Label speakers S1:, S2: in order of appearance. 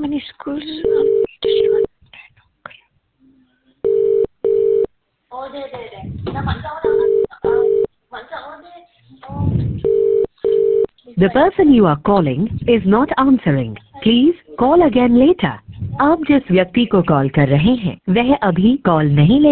S1: many schools?
S2: The person you are calling is not answering. Please call again later. आप जिस व्यक्ति को call कर रहे हैं वह अभी कॉल नहीं ले